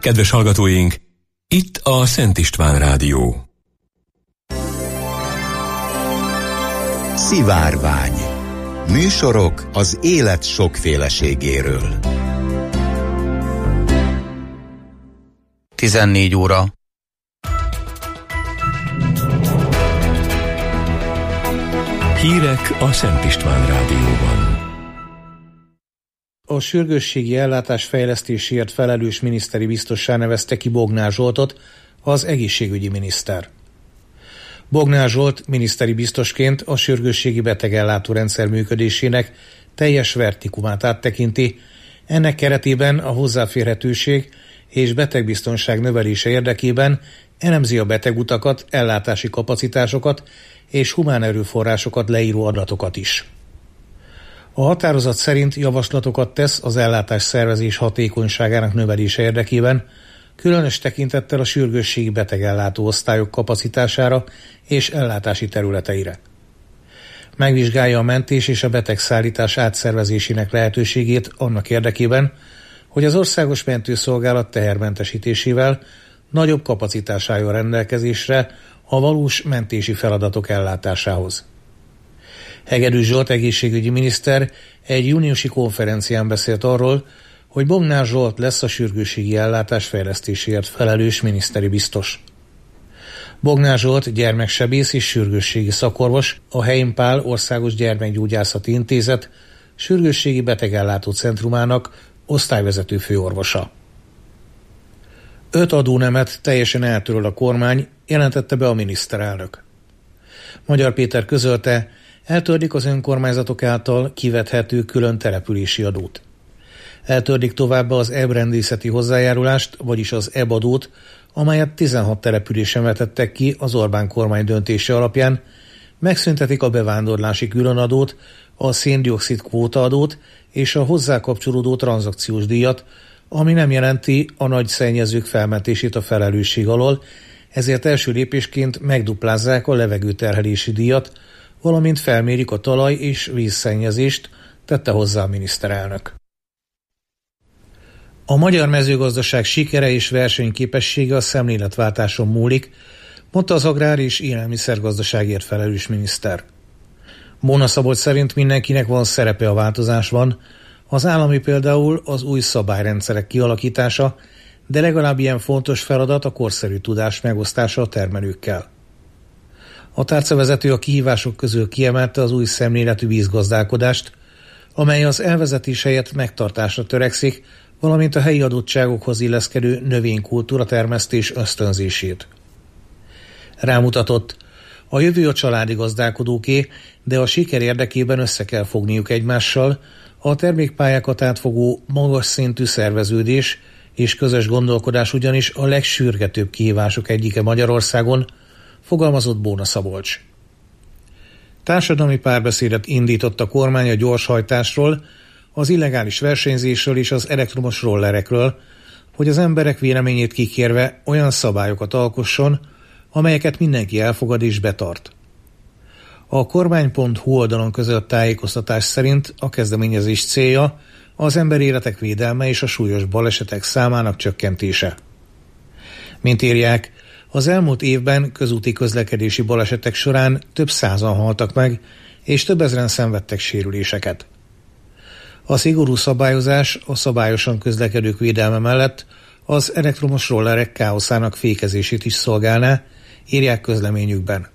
Kedves hallgatóink, itt a Szent István Rádió. Szivárvány. Műsorok az élet sokféleségéről. 14 óra. Hírek a Szent István Rádióban. A sürgősségi ellátás fejlesztéséért felelős miniszteri biztossá nevezte ki Bognár Zsoltot, az egészségügyi miniszter. Bognár Zsolt miniszteri biztosként a sürgősségi betegellátórendszer működésének teljes vertikumát áttekinti, ennek keretében a hozzáférhetőség és betegbiztonság növelése érdekében elemzi a betegutakat, ellátási kapacitásokat és humán erőforrásokat leíró adatokat is. A határozat szerint javaslatokat tesz az ellátás szervezés hatékonyságának növelése érdekében, különös tekintettel a sürgősségi betegellátó osztályok kapacitására és ellátási területeire. Megvizsgálja a mentés és a betegszállítás átszervezésének lehetőségét annak érdekében, hogy az országos mentőszolgálat tehermentesítésével nagyobb kapacitás álljon rendelkezésre a valós mentési feladatok ellátásához. Hegedűs Zsolt egészségügyi miniszter egy júniusi konferencián beszélt arról, hogy Bognár Zsolt lesz a sürgősségi ellátás fejlesztéséért felelős miniszteri biztos. Bognár Zsolt gyermeksebész és sürgősségi szakorvos, a Helyim Pál Országos Gyermekgyógyászati Intézet sürgősségi betegellátó centrumának osztályvezető főorvosa. 5 adónemet teljesen eltöröl a kormány, jelentette be a miniszterelnök. Magyar Péter közölte, eltörlik az önkormányzatok által kivethető külön települési adót. Eltörlik továbbá az ebrendészeti hozzájárulást, vagyis az EB-adót, amelyet 16 településen vetettek ki az Orbán kormány döntése alapján, megszüntetik a bevándorlási különadót, a szén-dioxid kvótaadót és a hozzá kapcsolódó tranzakciós díjat, ami nem jelenti a nagy szennyezők felmentését a felelősség alól, ezért első lépésként megduplázzák a levegőterhelési díjat, valamint felmérik a talaj- és vízszennyezést, tette hozzá a miniszterelnök. A magyar mezőgazdaság sikere és versenyképessége a szemléletváltáson múlik, mondta az agrár- és élelmiszergazdaságért felelős miniszter. Bóna Szabolcs szerint mindenkinek van szerepe a változásban, az állami például az új szabályrendszerek kialakítása, de legalább ilyen fontos feladat a korszerű tudás megosztása a termelőkkel. A tárcavezető a kihívások közül kiemelte az új szemléletű vízgazdálkodást, amely az elvezetés helyett megtartásra törekszik, valamint a helyi adottságokhoz illeszkedő növénykultúra termesztés ösztönzését. Rámutatott, a jövő a családi gazdálkodóké, de a siker érdekében össze kell fogniuk egymással, a termékpályákat átfogó magas szintű szerveződés és közös gondolkodás ugyanis a legsürgetőbb kihívások egyike Magyarországon, fogalmazott Bóna Szabolcs. Társadalmi párbeszédet indított a kormány a gyorshajtásról, az illegális versenyzésről és az elektromos rollerekről, hogy az emberek véleményét kikérve olyan szabályokat alkosson, amelyeket mindenki elfogad és betart. A kormány.hu oldalon közölt tájékoztatás szerint a kezdeményezés célja az emberéletek védelme és a súlyos balesetek számának csökkentése. Mint írják, az elmúlt évben közúti közlekedési balesetek során több százan haltak meg, és több ezren szenvedtek sérüléseket. A szigorú szabályozás a szabályosan közlekedők védelme mellett az elektromos rollerek káoszának fékezését is szolgálná, írják közleményükben.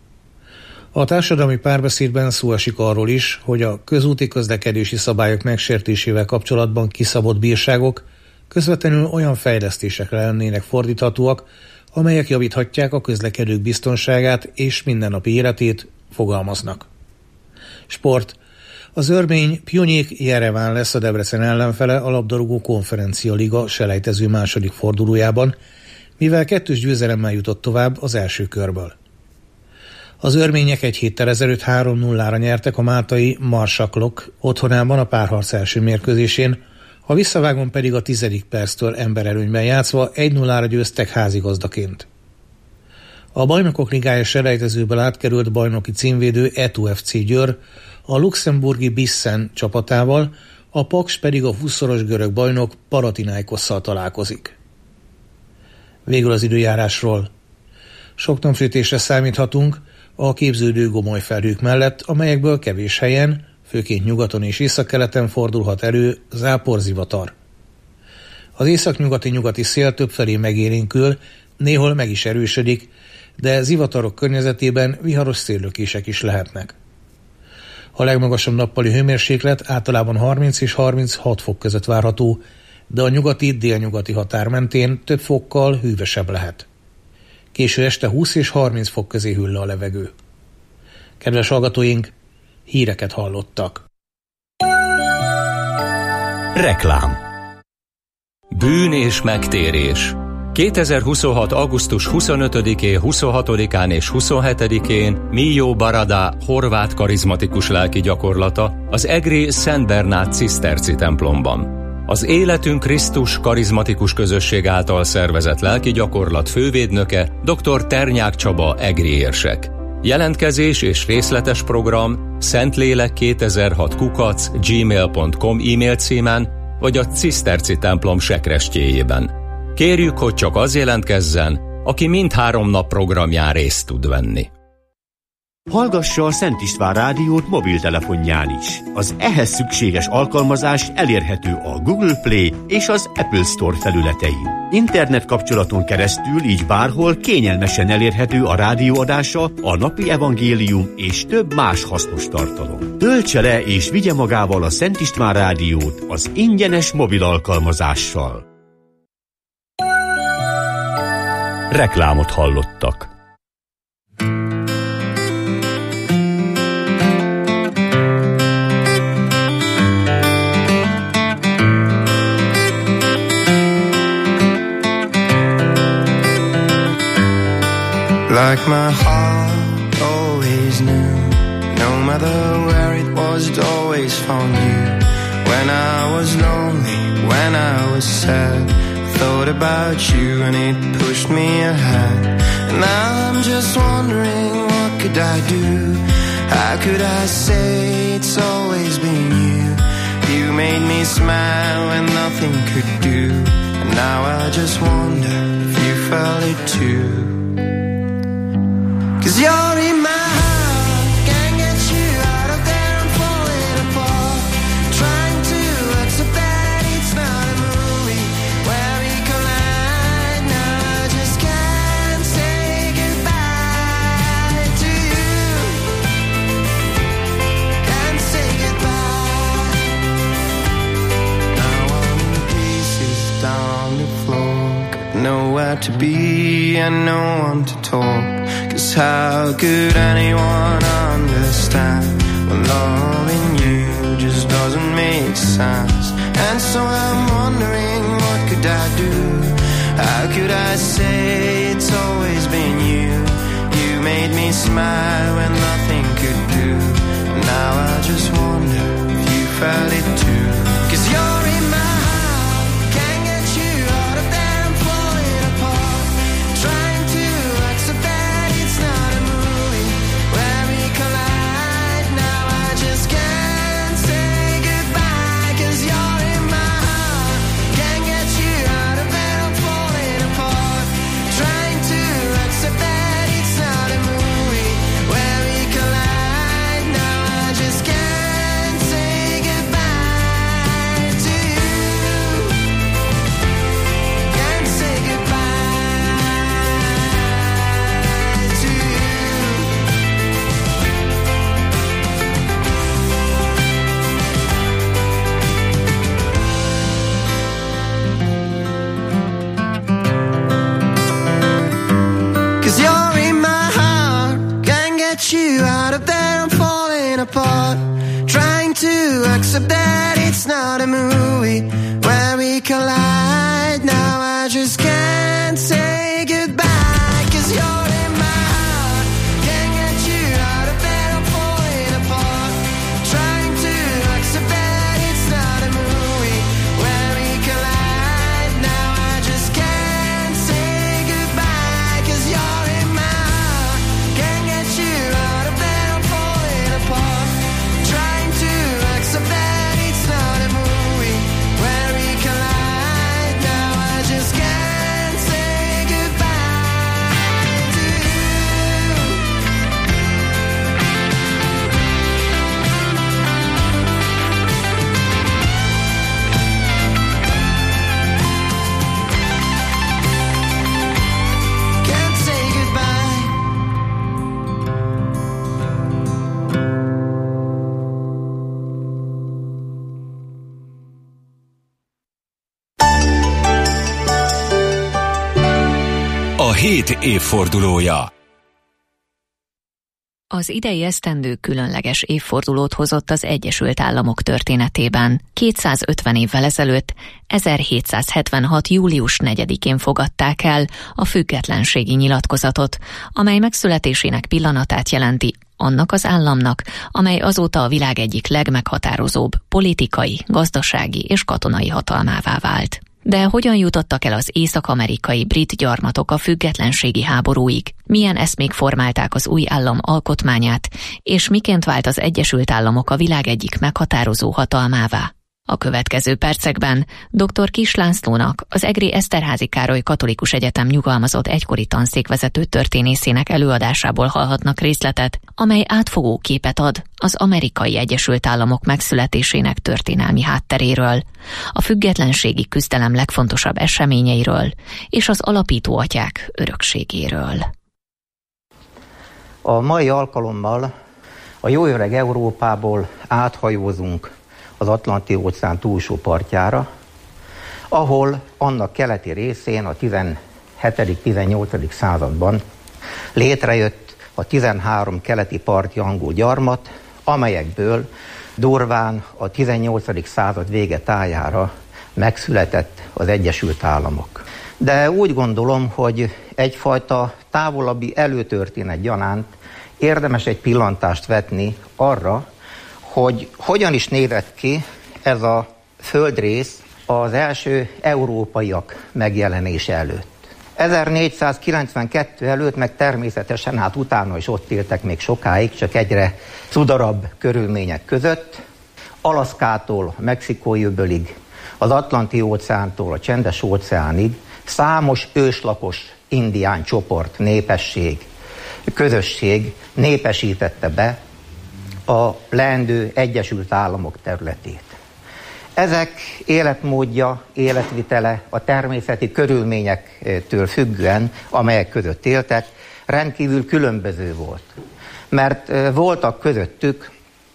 A társadalmi párbeszédben szó esik arról is, hogy a közúti közlekedési szabályok megsértésével kapcsolatban kiszabott bírságok közvetlenül olyan fejlesztésekre lennének fordíthatóak, amelyek javíthatják a közlekedők biztonságát és mindennapi életét, fogalmaznak. Sport. Az örmény Pjonyék Jereván lesz a Debrecen ellenfele a labdarúgó konferencia liga selejtező második fordulójában, mivel 2-2 győzelemmel jutott tovább az első körből. Az örmények egy héttel ezelőtt 3-0-ra nyertek a máltai Marsaklok otthonában a párharc első mérkőzésén, a visszavágón pedig a 10. perctől emberelőnyben játszva 1-0-ra győztek házigazdaként. A Bajnokok Ligája selejtezőből átkerült bajnoki címvédő Etu FC Győr a luxemburgi Bissen csapatával, a Paks pedig a 20-szoros görög bajnok Panathinaikosszal találkozik. Végül az időjárásról. Sok napsütésre számíthatunk a képződő gomolyfelhők mellett, amelyekből kevés helyen, főként nyugaton és északkeleten fordulhat elő záporzivatar. Az északnyugati szél többfelé megélénkül, néhol meg is erősödik, de zivatarok környezetében viharos széllökések is lehetnek. A legmagasabb nappali hőmérséklet általában 30 és 36 fok között várható, de a nyugati-délnyugati határ mentén több fokkal hűvösebb lehet. Késő este 20 és 30 fok közé hűl le a levegő. Kedves hallgatóink, híreket hallottak. Reklám. Bűn és megtérés. 2026. augusztus 25-én, 26-án és 27-én Mio Barada horvát karizmatikus lelki gyakorlata az egri Szent Bernát ciszterci templomban. Az Életünk Krisztus karizmatikus közösség által szervezett lelki gyakorlat fővédnöke dr. Ternyák Csaba egri érsek. Jelentkezés és részletes program szentlélek2006@gmail.com e-mail címen vagy a ciszterci templom sekrestjéjében. Kérjük, hogy csak az jelentkezzen, aki mindhárom nap programján részt tud venni. Hallgassa a Szent István rádiót mobiltelefonján is. Az ehhez szükséges alkalmazás elérhető a Google Play és az Apple Store felületein. Internet kapcsolaton keresztül így bárhol kényelmesen elérhető a rádióadása, a napi evangélium és több más hasznos tartalom. Töltse le és vigye magával a Szent István rádiót az ingyenes mobil alkalmazással. Reklámot hallottak. Like my heart always knew, no matter where it was, it always found you. When I was lonely, when I was sad, I thought about you and it pushed me ahead. And now I'm just wondering, what could I do? How could I say it's always been you? You made me smile when nothing could do. And now I just wonder if you felt it too. 'Cause you're in my heart, can't get you out of there, I'm falling apart. Trying to accept that it's not a movie where we collide. Now I just can't say goodbye to you. Can't say goodbye. Now I'm in pieces down on the floor, got nowhere to be and no one to talk. 'Cause how could anyone understand when loving you just doesn't make sense? And so I'm wondering, what could I do? How could I say it's always been you? You made me smile when nothing could do. Now I just wonder if you felt it too. 'Cause you're in my heart, can't get you out of there, I'm falling apart. Trying to accept that it's not a movie where we collide. Now I just can't say goodbye. 'Cause you're in my heart, can't get you out of there, I'm falling apart. Trying to accept that it's not a movie where we collide. Now I just can't say goodbye to you. Can't say goodbye to you. 'Cause you're in my heart, can't get you out of there, I'm falling apart. Trying to accept that it's not a movie where we collide. Now I just can't say goodbye. 'Cause you're in my heart, can't get you out of there, I'm falling apart. Trying to accept that it's not a movie where we collide. Now I just can't say goodbye. 'Cause you're in my heart, can't get you out of there, I'm falling apart. Trying to accept that 7 évfordulója. Az idei esztendő különleges évfordulót hozott az Egyesült Államok történetében. 250 évvel ezelőtt, 1776. július 4-én fogadták el a függetlenségi nyilatkozatot, amely megszületésének pillanatát jelenti annak az államnak, amely azóta a világ egyik legmeghatározóbb politikai, gazdasági és katonai hatalmává vált. De hogyan jutottak el az észak-amerikai brit gyarmatok a függetlenségi háborúig? Milyen eszmék formálták az új állam alkotmányát, és miként vált az Egyesült Államok a világ egyik meghatározó hatalmává? A következő percekben dr. Kiss Lászlónak, az Egri Eszterházy Károly Katolikus Egyetem nyugalmazott egykori tanszékvezető történészének előadásából hallhatnak részletet, amely átfogó képet ad az Amerikai Egyesült Államok megszületésének történelmi hátteréről, a függetlenségi küzdelem legfontosabb eseményeiről és az alapító atyák örökségéről. A mai alkalommal a jó öreg Európából áthajózunk az Atlanti-óceán túlsó partjára, ahol annak keleti részén a 17.-18. században létrejött a 13 keleti parti angol gyarmat, amelyekből durván a 18. század vége tájára megszületett az Egyesült Államok. De úgy gondolom, hogy egyfajta távolabbi előtörténet gyanánt érdemes egy pillantást vetni arra, hogy hogyan is nézett ki ez a földrész az első európaiak megjelenése előtt. 1492 előtt, meg természetesen hát utána is ott éltek még sokáig, csak egyre cudarabb körülmények között. Alaszkától a Mexikói öbölig, az Atlanti-óceántól a Csendes-óceánig számos őslakos indián csoport, népesség, közösség népesítette be a leendő Egyesült Államok területét. Ezek életmódja, életvitele a természeti körülményektől függően, amelyek között éltek, rendkívül különböző volt. Mert voltak közöttük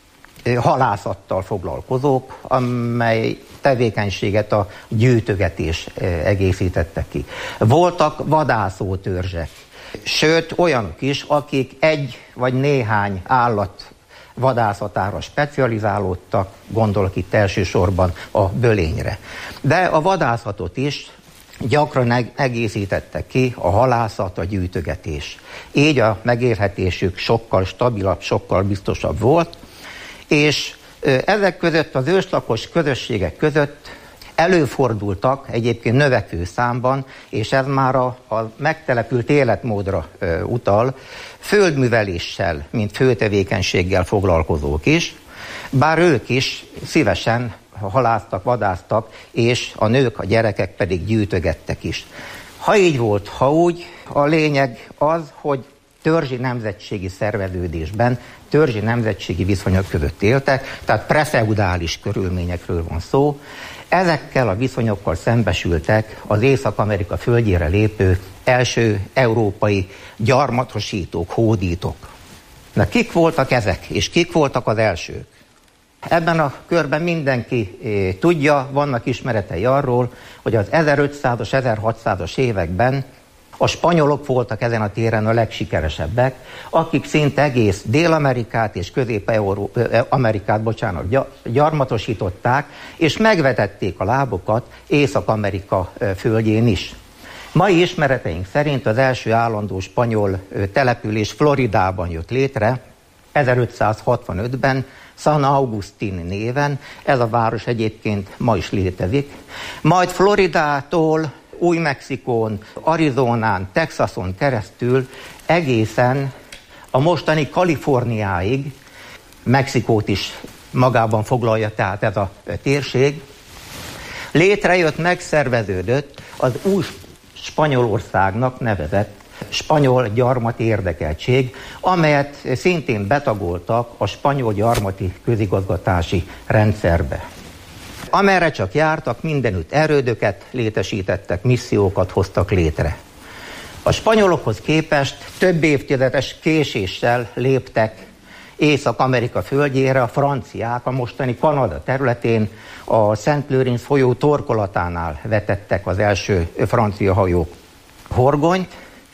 halászattal foglalkozók, amely tevékenységet a gyűjtögetés egészítette ki. Voltak vadászó törzsek, sőt olyanok is, akik egy vagy néhány állat vadászatára specializálódtak, gondolok itt elsősorban a bölényre. De a vadászatot is gyakran egészítette ki a halászat, a gyűjtögetés. Így a megélhetésük sokkal stabilabb, sokkal biztosabb volt, és ezek között az őslakos közösségek között előfordultak egyébként növekvő számban, és ez már a megtelepült életmódra utal, földműveléssel, mint főtevékenységgel foglalkozók is, bár ők is szívesen halásztak, vadáztak, és a nők, a gyerekek pedig gyűjtögettek is. Ha így volt, ha úgy, a lényeg az, hogy törzsi nemzetségi szerveződésben, törzsi nemzetségi viszonyok között éltek, tehát preszeudális körülményekről van szó. Ezekkel a viszonyokkal szembesültek az Észak-Amerika földjére lépő első európai gyarmatosítók, hódítók. Na, kik voltak ezek, és kik voltak az elsők? Ebben a körben mindenki tudja, vannak ismeretei arról, hogy az 1500-as, 1600-as években a spanyolok voltak ezen a téren a legsikeresebbek, akik szinte egész Dél-Amerikát és Közép-Amerikát, gyarmatosították, és megvetették a lábukat Észak-Amerika földjén is. Mai ismereteink szerint az első állandó spanyol település Floridában jött létre, 1565-ben, San Agustín néven, ez a város egyébként ma is létezik. Majd Floridától Új-Mexikón, Arizonán, Texason keresztül egészen a mostani Kaliforniáig, Mexikót is magában foglalja tehát ez a térség, létrejött, megszerveződött az új Spanyolországnak nevezett spanyol gyarmati érdekeltség, amelyet szintén betagoltak a spanyol gyarmati közigazgatási rendszerbe. Amerre csak jártak, mindenütt erődöket létesítettek, missziókat hoztak létre. A spanyolokhoz képest több évtizedes késéssel léptek Észak-Amerika földjére a franciák, a mostani Kanada területén a Szent Lőrinc folyó torkolatánál vetettek az első francia hajók horgonyt,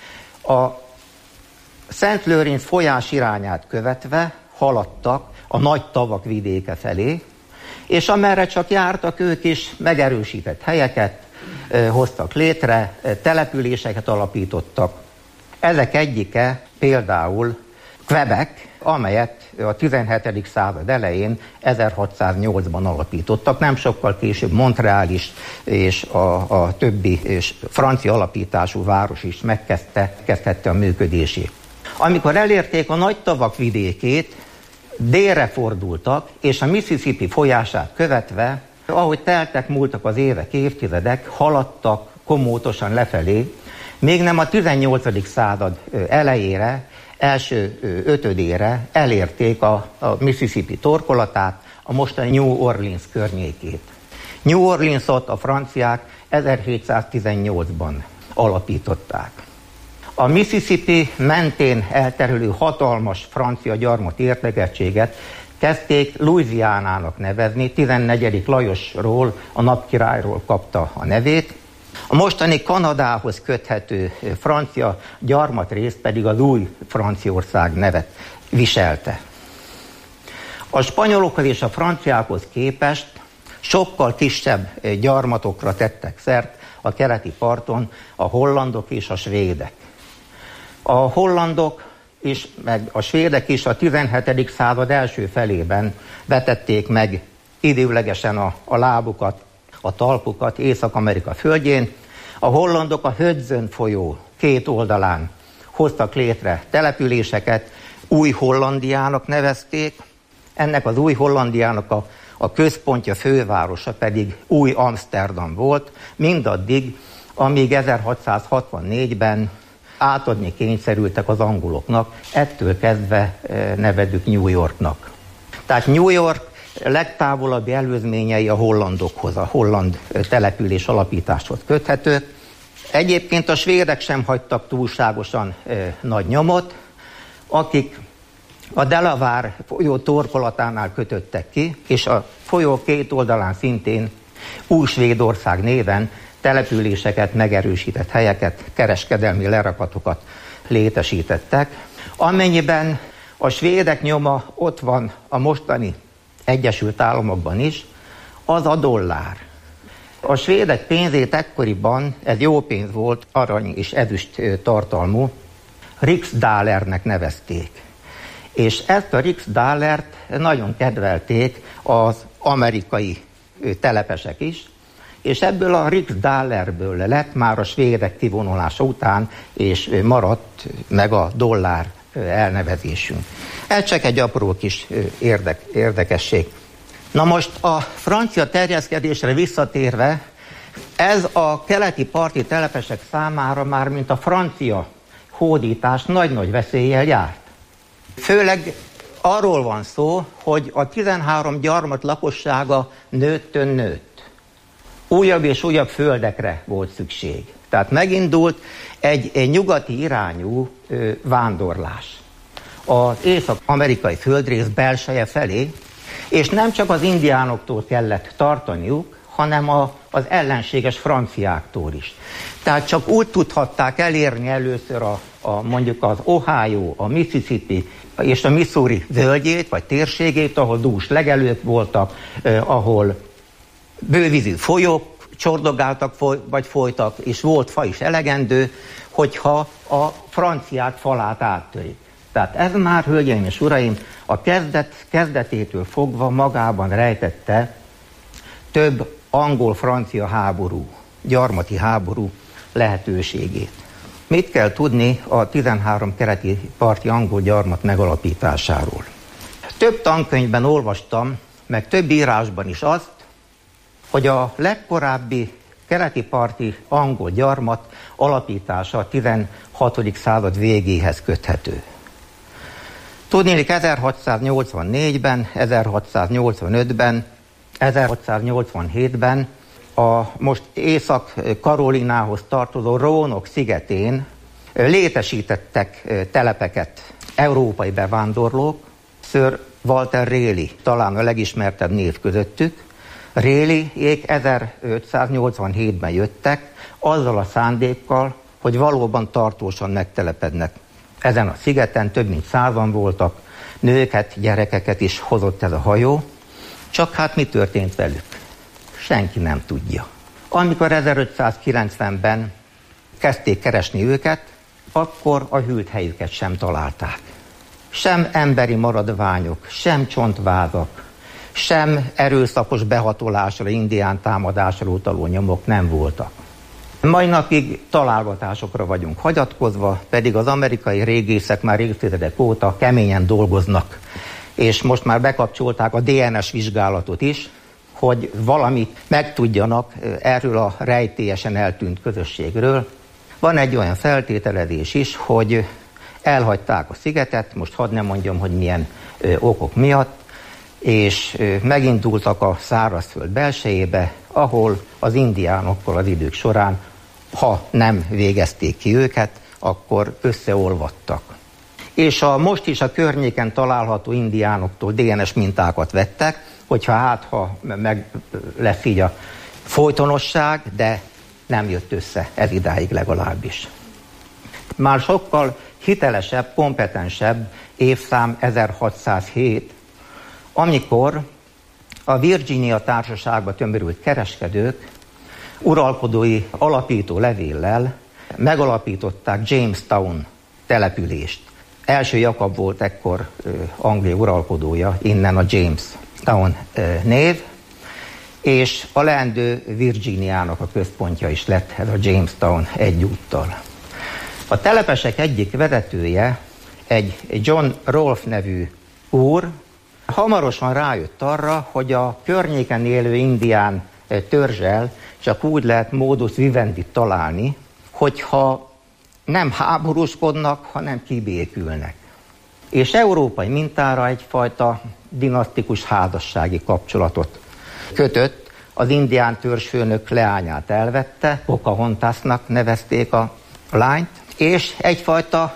A Szent Lőrinc folyás irányát követve haladtak a nagy tavak vidéke felé, és amerre csak jártak, ők is megerősített helyeket hoztak létre, településeket alapítottak. Ezek egyike például Quebec, amelyet a 17. század elején 1608-ban alapítottak, nem sokkal később Montreal is és a többi és francia alapítású város is megkezdhette a működését. Amikor elérték a nagy tavak vidékét, délre fordultak, és a Mississippi folyását követve, ahogy múltak az évek, évtizedek, haladtak komótosan lefelé, még nem a 18. század elejére, első ötödére elérték a Mississippi torkolatát, a mostani New Orleans környékét. New Orleansot a franciák 1718-ban alapították. A Mississippi mentén elterülő hatalmas francia gyarmati értekeltséget kezdték Louisianának nevezni, 14. Lajosról, a napkirályról kapta a nevét. A mostani Kanadához köthető francia gyarmatrész pedig az új Franciaország nevet viselte. A spanyolokhoz és a franciákhoz képest sokkal kisebb gyarmatokra tettek szert a keleti parton a hollandok és a svédek. A hollandok is, meg a svédek is a 17. század első felében vetették meg időlegesen a lábukat, a talpukat Észak-Amerika földjén. A hollandok a Hudson folyó két oldalán hoztak létre településeket, Új Hollandiának nevezték. Ennek az Új Hollandiának a központja, fővárosa pedig Új Amsterdam volt, mindaddig, amíg 1664-ben átadni kényszerültek az angoloknak, ettől kezdve nevezzük New Yorknak. Tehát New York legtávolabbi előzményei a hollandokhoz, a holland település alapításhoz köthető. Egyébként a svédek sem hagytak túlságosan nagy nyomot, akik a Delaware folyó torkolatánál kötöttek ki, és a folyó két oldalán szintén Új-Svédország néven településeket, megerősített helyeket, kereskedelmi lerakatokat létesítettek. Amennyiben a svédek nyoma ott van a mostani Egyesült Államokban is, az a dollár. A svédek pénzét ekkoriban, ez jó pénz volt, arany és ezüst tartalmú, riksdalernek nevezték. És ezt a riksdalert nagyon kedvelték az amerikai telepesek is, és ebből a riksdalerből lett már a svédek kivonulása után, és maradt meg a dollár elnevezésünk. Ez csak egy apró kis érdekesség. Na most a francia terjeszkedésre visszatérve, ez a keleti parti telepesek számára már mint a francia hódítás nagy-nagy veszéllyel járt. Főleg arról van szó, hogy a 13 gyarmat lakossága nőtt. Újabb és újabb földekre volt szükség. Tehát megindult egy nyugati irányú vándorlás az észak-amerikai földrész belseje felé, és nem csak az indiánoktól kellett tartaniuk, hanem az ellenséges franciáktól is. Tehát csak úgy tudhatták elérni először mondjuk az Ohio, a Mississippi és a Missouri völgyét, vagy térségét, ahol dús legelők voltak, ahol bővízű folyók csordogáltak, vagy folytak, és volt fa is elegendő, hogyha a franciák falát áttörik. Tehát ez már, hölgyeim és uraim, a kezdetétől fogva magában rejtette több angol-francia háború, gyarmati háború lehetőségét. Mit kell tudni a 13 keleti parti angol gyarmat megalapításáról? Több tankönyvben olvastam, meg több írásban is azt, hogy a legkorábbi keleti parti angol gyarmat alapítása a 16. század végéhez köthető. Tudnélik, 1684-ben, 1685-ben, 1687-ben a most Észak-Karolinához tartozó Rónok szigetén létesítettek telepeket európai bevándorlók. Sir Walter Raleigh talán a legismertebb név közöttük. Raleigh-ék 1587-ben jöttek azzal a szándékkal, hogy valóban tartósan megtelepednek ezen a szigeten, több mint 100-an voltak, nőket, gyerekeket is hozott ez a hajó, csak hát mi történt velük? Senki nem tudja. Amikor 1590-ben kezdték keresni őket, akkor a hűlt helyüket sem találták. Sem emberi maradványok, sem csontvázak, sem erőszakos behatolásra, indián támadásra utaló nyomok nem voltak. Mai napig találgatásokra vagyunk hagyatkozva, pedig az amerikai régészek már évtizedek óta keményen dolgoznak, és most már bekapcsolták a DNS vizsgálatot is, hogy valamit megtudjanak erről a rejtélyesen eltűnt közösségről. Van egy olyan feltételezés is, hogy elhagyták a szigetet, most hadd nem mondjam, hogy milyen okok miatt, és megindultak a szárazföld belsejébe, ahol az indiánokkal az idők során, ha nem végezték ki őket, akkor összeolvadtak. És most is a környéken található indiánoktól DNS mintákat vettek, hogyha meg lesz így a folytonosság, de nem jött össze ez idáig legalábbis. Már sokkal hitelesebb, kompetensebb évszám 1607, amikor a Virginia társaságba tömörült kereskedők uralkodói alapító levéllel megalapították Jamestown települést. Első Jakab volt ekkor Anglia uralkodója, innen a Jamestown név, és a leendő Virginiának a központja is lett ez a Jamestown egyúttal. A telepesek egyik vezetője, egy John Rolfe nevű úr, hamarosan rájött arra, hogy a környéken élő indián törzsel csak úgy lehet modus vivendit találni, hogyha nem háborúskodnak, hanem kibékülnek. És európai mintára egyfajta dinasztikus házassági kapcsolatot kötött. Az indián törzsfőnök leányát elvette, Pocahontasnak nevezték a lányt, és egyfajta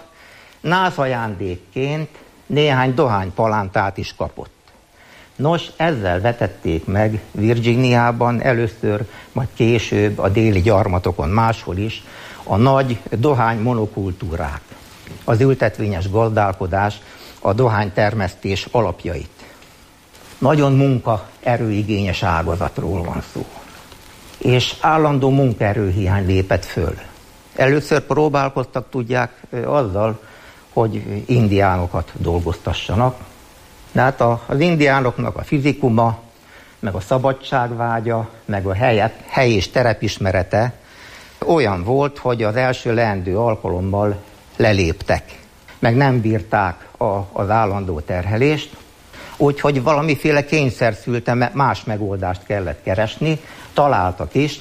názajándékként néhány dohánypalántát is kapott. Nos, ezzel vetették meg Virginiában először, majd később a déli gyarmatokon máshol is a nagy dohány monokultúrák, az ültetvényes gazdálkodás, a dohánytermesztés alapjait. Nagyon munkaerőigényes ágazatról van szó. És állandó munkaerőhiány lépett föl. Először próbálkoztak, tudják, azzal, hogy indiánokat dolgoztassanak. De hát az indiánoknak a fizikuma, meg a szabadságvágya, meg a hely és terepismerete olyan volt, hogy az első leendő alkalommal leléptek. Meg nem bírták az állandó terhelést, úgyhogy valamiféle kényszerszülte más megoldást kellett keresni, találtak is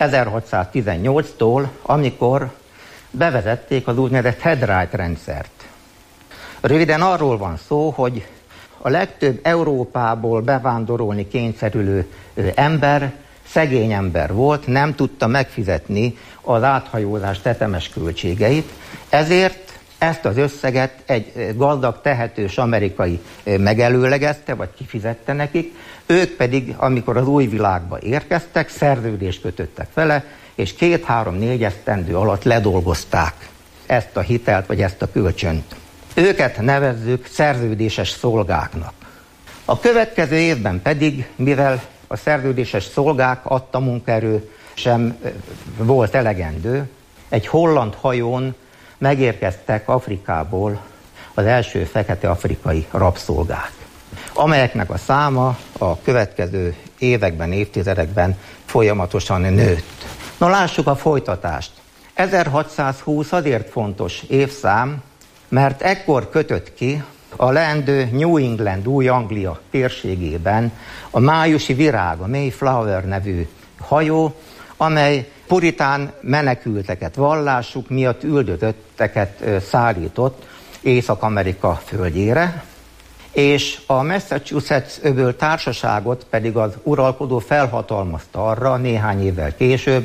1618-tól, amikor bevezették az úgynevezett headright rendszert. Röviden arról van szó, hogy a legtöbb Európából bevándorolni kényszerülő ember szegény ember volt, nem tudta megfizetni az áthajózás tetemes költségeit, ezért ezt az összeget egy gazdag, tehetős amerikai megelőlegezte, vagy kifizette nekik, ők pedig, amikor az új világba érkeztek, szerződést kötöttek vele, és 2-3-4 esztendő alatt ledolgozták ezt a hitelt, vagy ezt a kölcsönt. Őket nevezzük szerződéses szolgáknak. A következő évben pedig, mivel a szerződéses szolgák adta munkaerő sem volt elegendő, egy holland hajón megérkeztek Afrikából az első fekete afrikai rabszolgák, amelyeknek a száma a következő években, évtizedekben folyamatosan nőtt. Na lássuk a folytatást. 1620 azért fontos évszám, mert ekkor kötött ki a leendő New England, Új-Anglia térségében a májusi virág, a Mayflower nevű hajó, amely puritán menekülteket, vallásuk miatt üldözötteket szállított Észak-Amerika földjére, és a Massachusetts öböl társaságot pedig az uralkodó felhatalmazta arra néhány évvel később,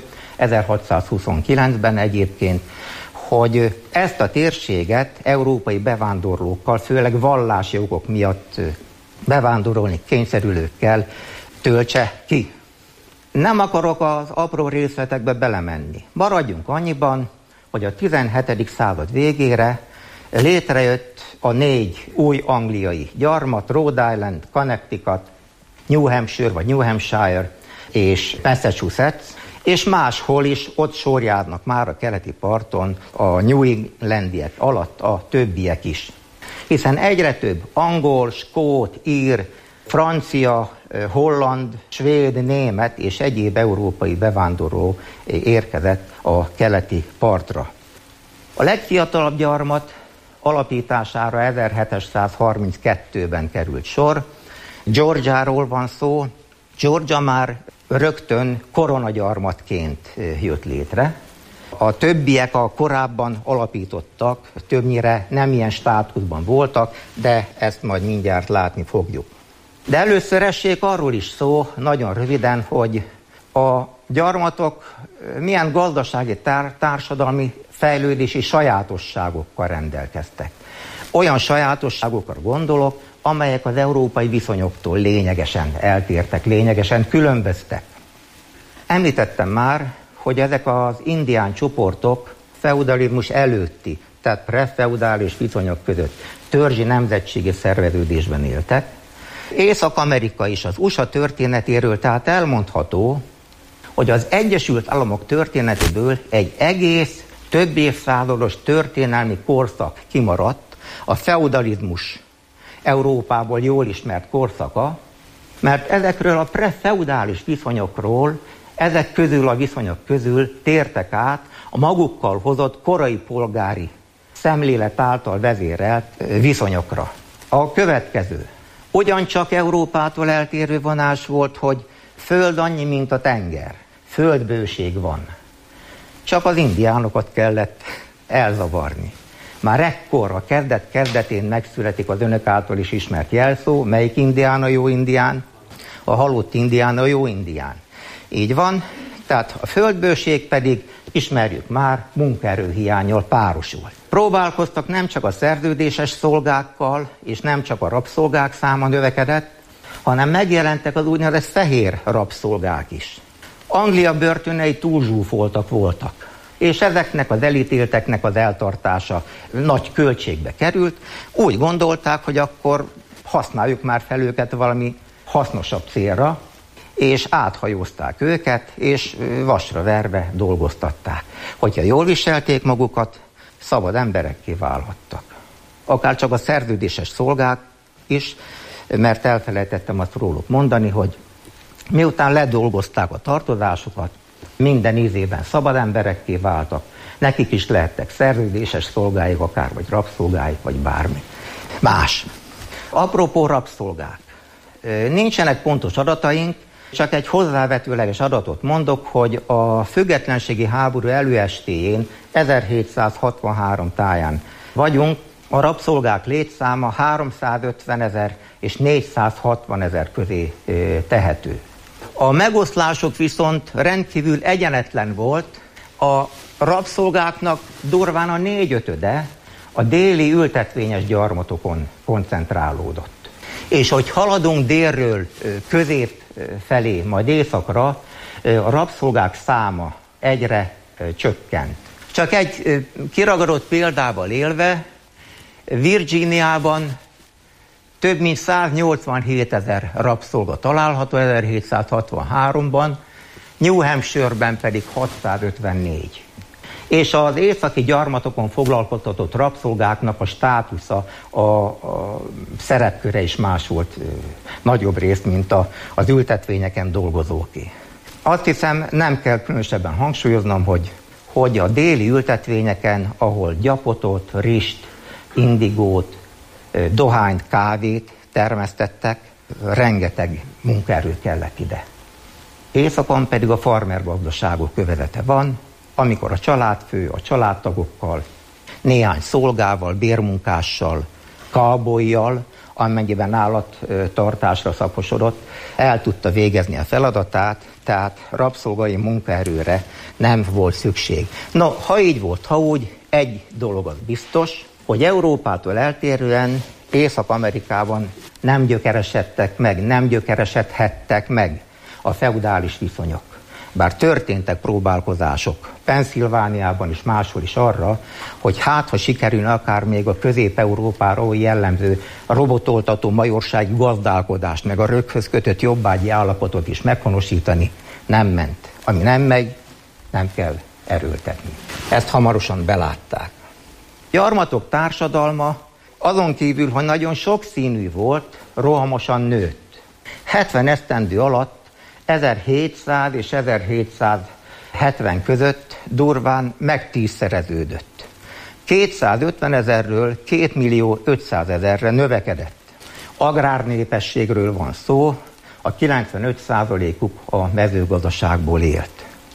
1629-ben egyébként, hogy ezt a térséget európai bevándorlókkal, főleg vallási okok miatt bevándorolni kényszerülőkkel töltse ki. Nem akarok az apró részletekbe belemenni. Maradjunk annyiban, hogy a 17. század végére létrejött a 4 új angliai gyarmat, Rhode Island, Connecticut, New Hampshire vagy New Hampshire és Massachusetts, és máshol is ott sorjárnak már a keleti parton a New Englandiek alatt a többiek is. Hiszen egyre több angol, skót, ír, francia, holland, svéd, német és egyéb európai bevándorló érkezett a keleti partra. A legfiatalabb gyarmat alapítására 1732-ben került sor. Georgiáról van szó. Georgia már rögtön koronagyarmatként jött létre. A többiek a korábban alapítottak, többnyire nem ilyen státuszban voltak, de ezt majd mindjárt látni fogjuk. De először essék arról is szó, nagyon röviden, hogy a gyarmatok milyen gazdasági, társadalmi fejlődési sajátosságokkal rendelkeztek. Olyan sajátosságokra gondolok, amelyek az európai viszonyoktól lényegesen eltértek, lényegesen különböztek. Említettem már, hogy ezek az indián csoportok feudalizmus előtti, tehát prefeudális viszonyok között törzsi nemzetségi szerveződésben éltek. Észak-Amerika és az USA történetéről tehát elmondható, hogy az Egyesült Államok történetéből egy egész több évszázados történelmi korszak kimaradt, a feudalizmus Európából jól ismert korszaka, mert ezekről a prefeudális viszonyokról, ezek közül a viszonyok közül tértek át a magukkal hozott korai polgári szemlélet által vezérelt viszonyokra. A következő. Ugyancsak Európától eltérő vonás volt, hogy föld annyi, mint a tenger. Földbőség van. Csak az indiánokat kellett elzavarni. Már ekkor a kezdetén megszületik az önök által is ismert jelszó, melyik indián a jó indián? A halott indián a jó indián. Így van, tehát a földbőség pedig, ismerjük már, munkaerőhiánnyal párosul. Próbálkoztak nem csak a szerződéses szolgákkal, és nem csak a rabszolgák száma növekedett, hanem megjelentek az úgynevezett fehér rabszolgák is. Anglia börtönei túlzsúfoltak voltak, és ezeknek az elítélteknek az eltartása nagy költségbe került. Úgy gondolták, hogy akkor használjuk már fel őket valami hasznosabb célra, és áthajózták őket, és vasra verve dolgoztatták. Hogyha jól viselték magukat, szabad emberekké válhattak. Akár csak a szerződéses szolgák is, mert elfelejtettem azt róluk mondani, hogy miután ledolgozták a tartozásukat, minden ízében szabad emberekké váltak, nekik is lehettek szerződéses szolgáik, akár vagy rabszolgáik, vagy bármi más. Apropó rabszolgák. Nincsenek pontos adataink, csak egy hozzávetőleges adatot mondok, hogy a függetlenségi háború előestéjén 1763 táján vagyunk, a rabszolgák létszáma 350 000 és 460 000 közé tehető. A megoszlások viszont rendkívül egyenetlen volt, a rabszolgáknak durván a 4/5 a déli ültetvényes gyarmatokon koncentrálódott. És hogy haladunk délről közép felé, majd északra, a rabszolgák száma egyre csökkent. Csak egy kiragadott példával élve, Virginiában több mint 187 000 rabszolga található 1763-ban, New Hampshire-ben pedig 654. És az északi gyarmatokon foglalkoztatott rabszolgáknak a státusza, a szerepköre is más volt nagyobb részt, mint az ültetvényeken dolgozóké. Azt hiszem, nem kell különösebben hangsúlyoznom, hogy a déli ültetvényeken, ahol gyapotot, rist, indigót, dohányt, kávét termesztettek, rengeteg munkaerő kellett ide. Északon pedig a farmergazdaságok kövezete van, amikor a családfő a családtagokkal, néhány szolgával, bérmunkással, cowboyjal, amennyiben állattartásra szakosodott, el tudta végezni a feladatát, tehát rabszolgai munkaerőre nem volt szükség. No, ha így volt, ha úgy, egy dolog az biztos, hogy Európától eltérően Észak-Amerikában nem gyökeresedtek meg, nem gyökeresedhettek meg a feudális viszonyok. bár történtek próbálkozások Pennsylvániában és máshol is arra, hogy ha sikerülne akár még a Közép-Európára jellemző robotoltató majorsági gazdálkodást, meg a röghöz kötött jobbágyi állapotot is meghonosítani, nem ment. Ami nem megy, nem kell erőltetni. Ezt hamarosan belátták. Gyarmatok társadalma azon kívül, hogy nagyon sokszínű volt, rohamosan nőtt. 70 esztendő alatt 1700 és 1770 között durván megtízszereződött. 250 000-ről 2 500 000-re növekedett. Agrárnépességről van szó, a 95%-uk a mezőgazdaságból élt.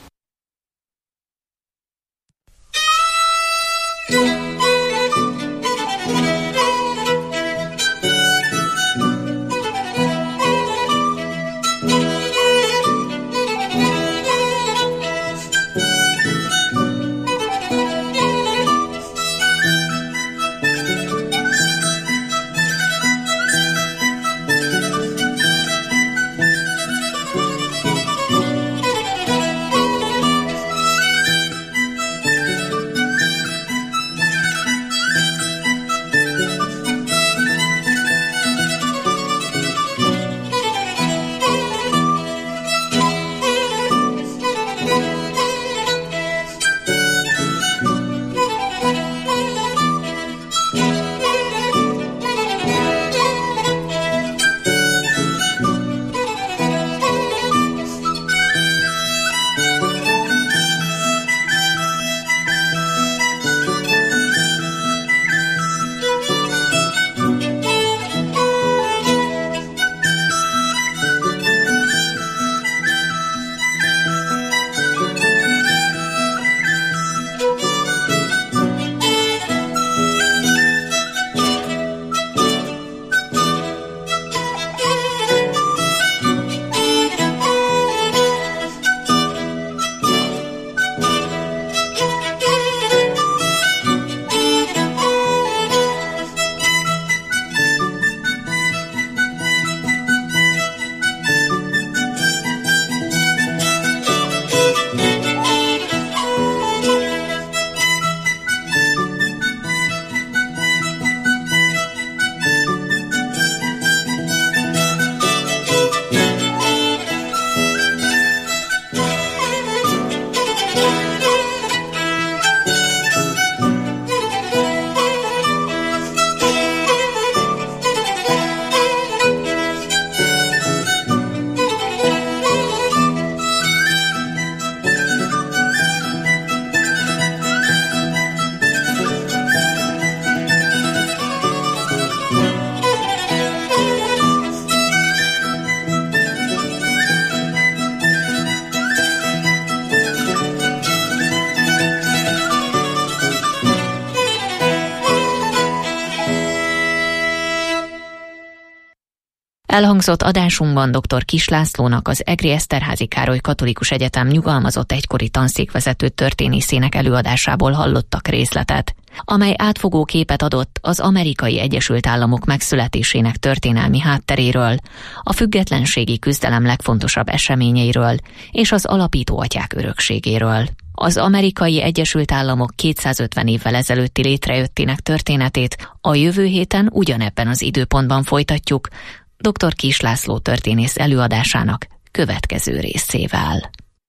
Elhangzott adásunkban dr. Kiss Lászlónak, az Egri Eszterházy Károly Katolikus Egyetem nyugalmazott egykori tanszékvezető történészének előadásából hallottak részletet, amely átfogó képet adott az Amerikai Egyesült Államok megszületésének történelmi hátteréről, a függetlenségi küzdelem legfontosabb eseményeiről és az alapító atyák örökségéről. Az Amerikai Egyesült Államok 250 évvel ezelőtti létrejöttének történetét a jövő héten ugyanebben az időpontban folytatjuk, dr. Kiss László történész előadásának következő részével.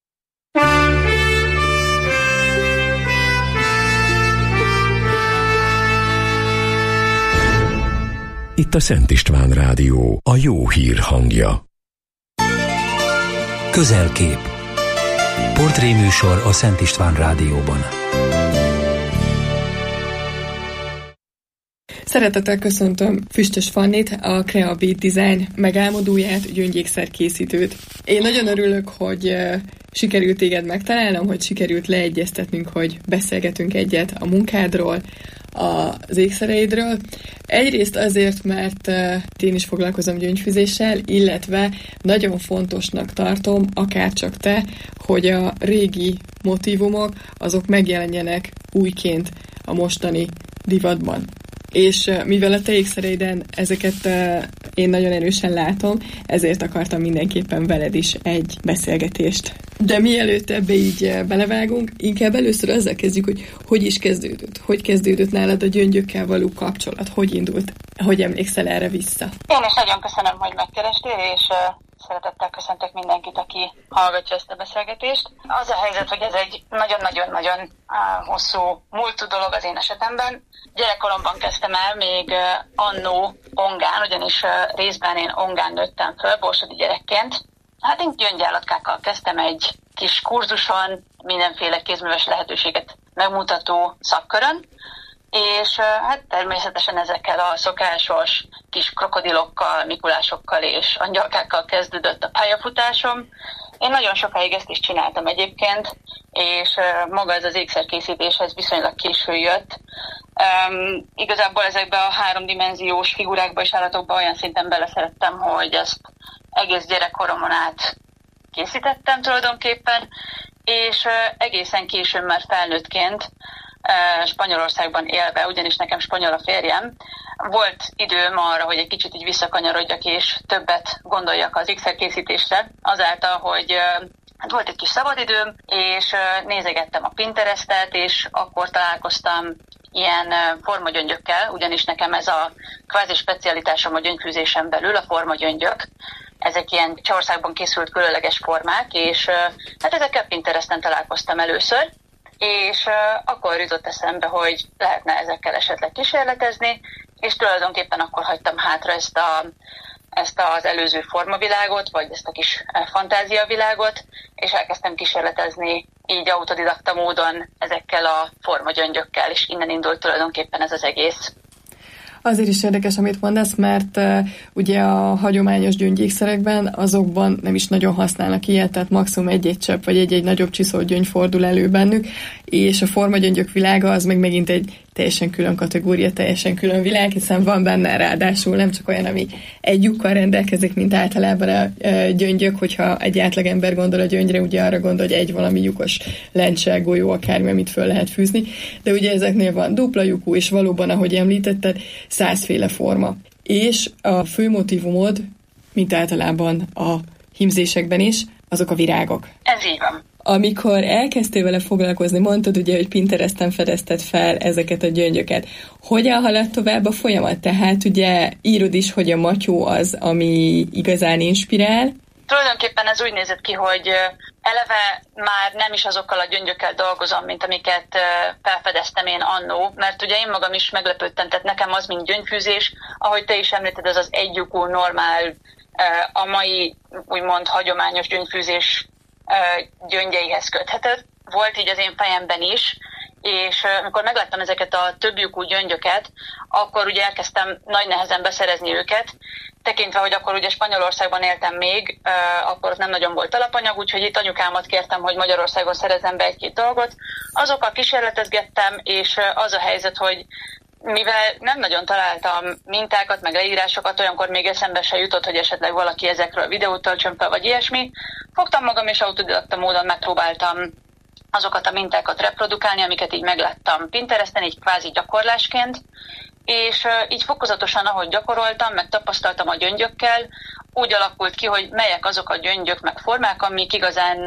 Itt a Szent István Rádió, a jó hír hangja. Közelkép. Portréműsor a Szent István Rádióban. Szeretettel köszöntöm Füstös Fannit, a Creabit Design megálmodóját, gyöngyékszerkészítőt. Én nagyon örülök, hogy sikerült téged megtalálnom, hogy sikerült leegyeztetnünk, hogy beszélgetünk egyet a munkádról, az ékszereidről. Egyrészt azért, mert én is foglalkozom gyöngyfűzéssel, illetve nagyon fontosnak tartom, akárcsak te, hogy a régi motívumok azok megjelenjenek újként a mostani divatban. És mivel a te ékszereiden ezeket én nagyon erősen látom, ezért akartam mindenképpen veled is egy beszélgetést. De mielőtt ebbe így belevágunk, inkább először azzal kezdjük, hogy is kezdődött. Hogy kezdődött nálad a gyöngyökkel való kapcsolat? Hogy indult? Hogy emlékszel erre vissza? Én is nagyon köszönöm, hogy megkerestél, és szeretettel köszöntök mindenkit, aki hallgatja ezt a beszélgetést. Az a helyzet, hogy ez egy nagyon-nagyon-nagyon hosszú múltú dolog az én esetemben. Gyerekkoromban kezdtem el, még annó Ongán, ugyanis részben én Ongán nőttem föl, borsodi gyerekként. Hát én gyöngyállatkákkal kezdtem egy kis kurzuson, mindenféle kézműves lehetőséget megmutató szakkörön, és hát természetesen ezekkel a szokásos kis krokodilokkal, mikulásokkal és angyalkákkal kezdődött a pályafutásom. Én nagyon sokáig ezt is csináltam egyébként, és maga ez az ékszerkészítéshez viszonylag késő jött. Igazából ezekbe a 3-dimenziós figurákba és állatokba olyan szinten beleszerettem, hogy ezt egész gyerekkoromon át készítettem tulajdonképpen, és egészen későn már felnőttként, Spanyolországban élve, ugyanis nekem spanyol a férjem, volt időm arra, hogy egy kicsit így visszakanyarodjak és többet gondoljak az ékszerkészítésre, azáltal, hogy hát volt egy kis szabadidőm, és nézegettem a Pinterestet, és akkor találkoztam ilyen formagyöngyökkel, ugyanis nekem ez a kvázi specialitásom a gyöngyfűzésen belül, a formagyöngyök. Ezek ilyen Csehországban készült különleges formák, és hát ezekkel Pinteresten találkoztam először, és akkor jutott eszembe, hogy lehetne ezekkel esetleg kísérletezni, és tulajdonképpen akkor hagytam hátra ezt az előző formavilágot, vagy ezt a kis fantáziavilágot, és elkezdtem kísérletezni így autodidakta módon ezekkel a formagyöngyökkel, és innen indult tulajdonképpen ez az egész. Azért is érdekes, amit mondasz, mert ugye a hagyományos gyöngyékszerekben azokban nem is nagyon használnak ilyet, tehát maximum egy-egy csepp vagy egy-egy nagyobb csiszolt gyöngy fordul elő bennük, és a formagyöngyök világa az meg megint egy teljesen külön kategória, teljesen külön világ, hiszen van benne ráadásul nem csak olyan, ami egy lyukkal rendelkezik, mint általában a gyöngyök, hogyha egy átlagember gondol a gyöngyre, ugye arra gondol, hogy egy valami lyukos lencse, golyó, akármi, amit föl lehet fűzni, de ugye ezeknél van dupla lyukú, és valóban, ahogy említetted, 100 féle forma. És a fő motívumod, mint általában a hímzésekben is, azok a virágok. Ez így van. Amikor elkezdtél vele foglalkozni, mondtad ugye, hogy Pinteresten fedezted fel ezeket a gyöngyöket. Hogyan haladt tovább a folyamat? Tehát ugye írod is, hogy a matyó az, ami igazán inspirál. Tulajdonképpen ez úgy nézett ki, hogy eleve már nem is azokkal a gyöngyökkel dolgozom, mint amiket felfedeztem én annó, mert ugye én magam is meglepődtem, tehát nekem az, mint gyöngyfűzés, ahogy te is említed, ez az egylyukú, normál, a mai úgymond hagyományos gyöngyfűzés gyöngyeihez köthető. Volt így az én fejemben is, és amikor megláttam ezeket a többlyukú gyöngyöket, akkor ugye elkezdtem nagy nehezen beszerezni őket, tekintve, hogy akkor ugye Spanyolországban éltem még, akkor ott nem nagyon volt alapanyag, úgyhogy itt anyukámat kértem, hogy Magyarországon szerezem be egy-két dolgot. Azokkal kísérletezgettem, és az a helyzet, hogy mivel nem nagyon találtam mintákat, meg leírásokat, olyankor még eszembe se jutott, hogy esetleg valaki ezekről videót töltsön fel, vagy ilyesmi. Fogtam magam, és autodidakta módon megpróbáltam azokat a mintákat reprodukálni, amiket így megláttam Pinteresten, így kvázi gyakorlásként, és így fokozatosan, ahogy gyakoroltam, meg tapasztaltam a gyöngyökkel, úgy alakult ki, hogy melyek azok a gyöngyök, meg formák, amik igazán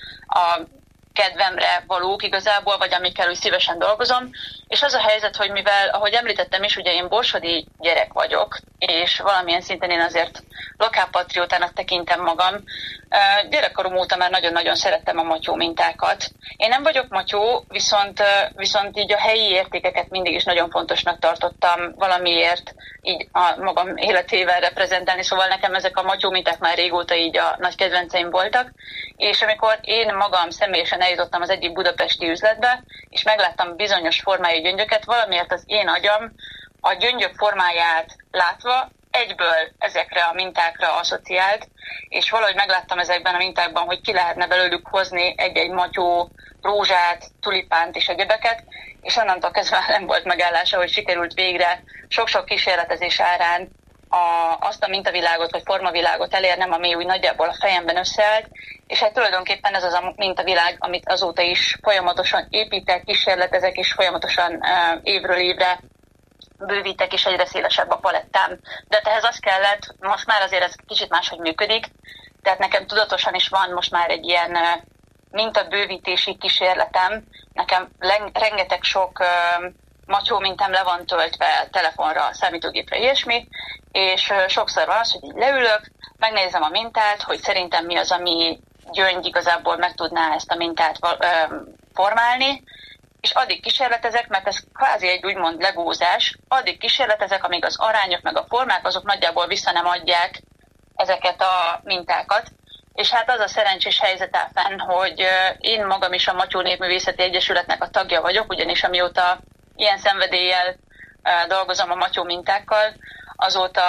a kedvemre valók igazából, vagy amikkel úgy szívesen dolgozom. És az a helyzet, hogy mivel, ahogy említettem is, ugye én borsodi gyerek vagyok, és valamilyen szinten én azért lokálpatriótának tekintem magam. Gyerekkorom óta már nagyon-nagyon szerettem a matyó mintákat. Én nem vagyok matyó, viszont így a helyi értékeket mindig is nagyon fontosnak tartottam valamiért így a magam életével reprezentálni, szóval nekem ezek a matyó minták már régóta így a nagy kedvenceim voltak, és amikor én magam személyesen eljutottam az egyik budapesti üzletbe, és megláttam bizonyos formájú gyöngyöket, valamiért az én agyam a gyöngyök formáját látva egyből ezekre a mintákra asszociált, és valahogy megláttam ezekben a mintákban, hogy ki lehetne belőlük hozni egy-egy matyó, rózsát, tulipánt és egyebeket, és onnantól kezdve nem volt megállása, hogy sikerült végre sok-sok kísérletezés árán azt a mintavilágot vagy formavilágot elérnem, ami úgy nagyjából a fejemben összeállt, és hát tulajdonképpen ez az a mintavilág, amit azóta is folyamatosan építek, kísérletezek, és folyamatosan évről évre bővítek, és egyre szélesebb a palettám. De ehhez az kellett, most már azért ez kicsit máshogy működik, tehát nekem tudatosan is van most már egy ilyen mintabővítési kísérletem. Nekem rengeteg sok matyó mintám le van töltve telefonra, számítógépre, ilyesmi, és sokszor van az, hogy így leülök, megnézem a mintát, hogy szerintem mi az, ami gyöngy igazából meg tudná ezt a mintát formálni, és addig kísérletezek, mert ez kvázi egy úgymond legózás, addig kísérletezek, amíg az arányok meg a formák azok nagyjából vissza nem adják ezeket a mintákat. És hát az a szerencsés helyzet áll fenn, hogy én magam is a Matyó Népművészeti Egyesületnek a tagja vagyok, ugyanis amióta ilyen szenvedéllyel dolgozom a matyó mintákkal, azóta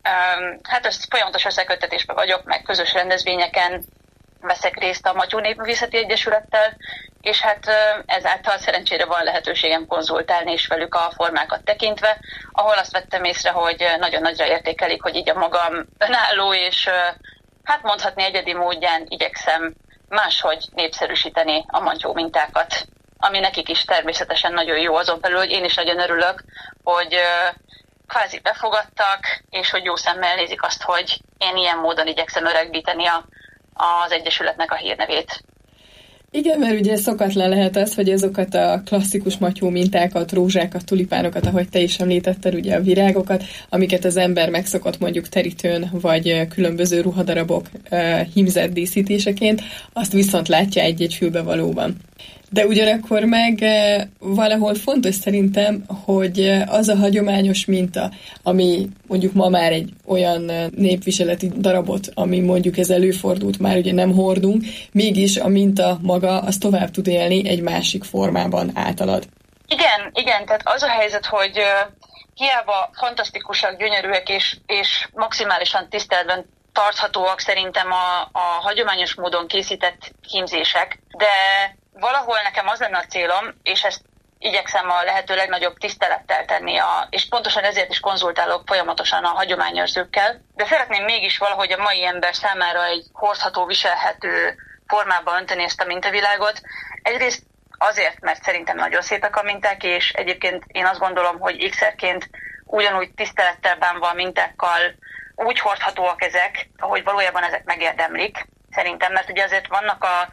hát folyamatos összeköttetésben vagyok, meg közös rendezvényeken veszek részt a Matyó Népművészeti Egyesülettel, és hát ezáltal szerencsére van lehetőségem konzultálni is velük a formákat tekintve, ahol azt vettem észre, hogy nagyon nagyra értékelik, hogy így a magam önálló és hát mondhatni egyedi módján igyekszem máshogy népszerűsíteni a matyó mintákat, ami nekik is természetesen nagyon jó, azon belül, hogy én is nagyon örülök, hogy kvázi befogadtak, és hogy jó szemmel nézik azt, hogy én ilyen módon igyekszem öregbíteni az Egyesületnek a hírnevét. Igen, mert ugye szokatlan lehet az, hogy azokat a klasszikus matyó mintákat, rózsákat, tulipánokat, ahogy te is említetted, ugye a virágokat, amiket az ember megszokott mondjuk terítőn, vagy különböző ruhadarabok hímzett díszítéseként, azt viszont látja egy-egy fülbevalóban. De ugyanakkor meg valahol fontos szerintem, hogy az a hagyományos minta, ami mondjuk ma már egy olyan népviseleti darabot, ami mondjuk ez előfordult, már ugye nem hordunk, mégis a minta maga az tovább tud élni egy másik formában általad. Igen, tehát az a helyzet, hogy hiába fantasztikusak, gyönyörűek és maximálisan tiszteletben tarthatóak szerintem a hagyományos módon készített hímzések, de valahol nekem az lenne a célom, és ezt igyekszem a lehető legnagyobb tisztelettel tenni, és pontosan ezért is konzultálok folyamatosan a hagyományőrzőkkel, de szeretném mégis valahogy a mai ember számára egy hordható, viselhető formába önteni ezt a mintavilágot. Egyrészt azért, mert szerintem nagyon szépek a minták, és egyébként én azt gondolom, hogy ékszerként ugyanúgy tisztelettel bánva a mintákkal úgy hordhatóak ezek, ahogy valójában ezek megérdemlik. Szerintem, mert ugye azért vannak a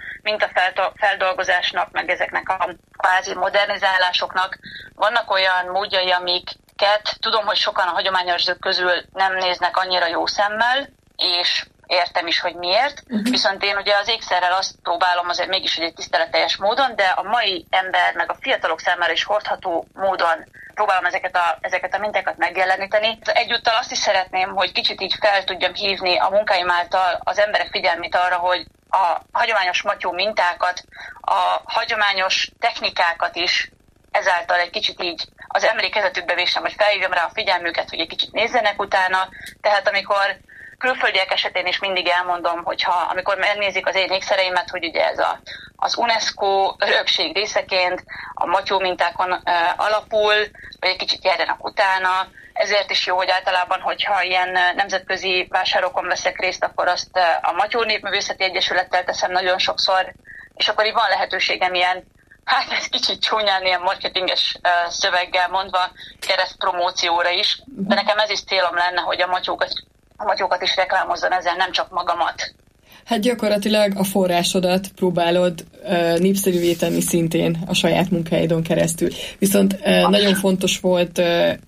mintafeldolgozásnak, meg ezeknek a kvázi modernizálásoknak vannak olyan módjai, amiket tudom, hogy sokan a hagyományőrzők közül nem néznek annyira jó szemmel, és értem is, hogy miért. Viszont én ugye az ékszerrel azt próbálom azért mégis egy tiszteletteljes módon, de a mai ember, meg a fiatalok számára is hordható módon próbálom ezeket a mintákat megjeleníteni. Egyúttal azt is szeretném, hogy kicsit így fel tudjam hívni a munkáim által az emberek figyelmét arra, hogy a hagyományos matyó mintákat, a hagyományos technikákat is ezáltal egy kicsit így az emlékezetükbe vésem, hogy felhívjam rá a figyelmüket, hogy egy kicsit nézzenek utána. Tehát amikor külföldiek esetén is mindig elmondom, amikor megnézik az én ékszereimet, hogy ugye ez az UNESCO örökség részeként a matyó mintákon alapul, vagy egy kicsit járjanak utána. Ezért is jó, hogy általában, hogyha ilyen nemzetközi vásárokon veszek részt, akkor azt a Matyó Népművészeti Egyesülettel teszem nagyon sokszor, és akkor így van lehetőségem ilyen, hát ez kicsit csúnyán ilyen marketinges szöveggel mondva, keresztpromócióra is, de nekem ez is célom lenne, hogy a matyókat is reklámozzon ezzel, nem csak magamat. Hát gyakorlatilag a forrásodat próbálod népszerűvé tenni szintén a saját munkáidon keresztül. Viszont nagyon fontos volt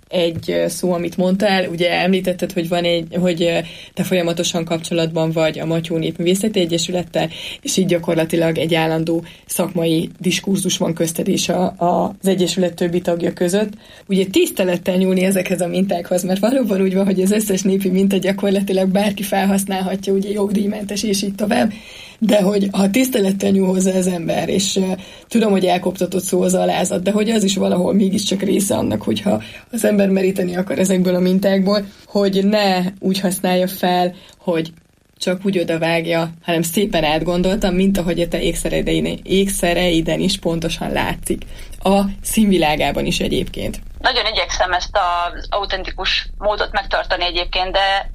egy szó, amit mondtál, ugye említetted, hogy te folyamatosan kapcsolatban vagy a Matyó Népművészeti Egyesülettel, és így gyakorlatilag egy állandó szakmai diskurzus van közted és az Egyesület többi tagja között. Ugye tisztelettel nyúlni ezekhez a mintákhoz, mert valóban úgy van, hogy az összes népi minta gyakorlatilag bárki felhasználhatja, ugye jogdíjmentes és így tovább, de hogy ha tisztelettel nyúl hozzá az ember, és tudom, hogy elkoptatott szó az alázat, de hogy az is valahol mégiscsak része annak, hogyha az ember meríteni akar ezekből a mintákból, hogy ne úgy használja fel, hogy csak úgy odavágja, hanem szépen átgondoltam, mint ahogy a te ékszereiden is pontosan látszik. A színvilágában is egyébként. Nagyon igyekszem ezt az autentikus módot megtartani egyébként, de